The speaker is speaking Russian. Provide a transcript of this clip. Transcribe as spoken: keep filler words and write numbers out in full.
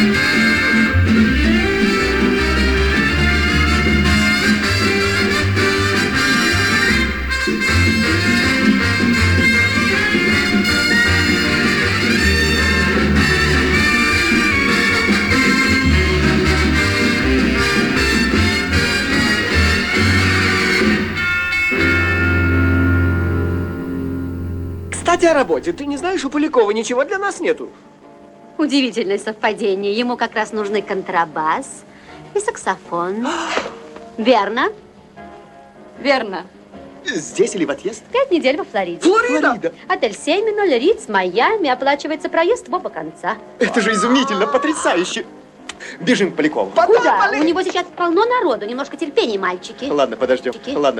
Кстати, о работе. Ты не знаешь, у Полякова ничего для нас нету? Удивительное совпадение. Ему как раз нужны контрабас и саксофон. Верно? Верно. Здесь или в отъезд? Пять недель во Флориде. Флорида? Флорида. Отель Семиноль, Ридс, Майами. Оплачивается проезд в оба конца. Это же изумительно, потрясающе. Бежим к Полякову. Куда? У него сейчас полно народу. Немножко терпения, мальчики. Ладно, подождем. Ладно.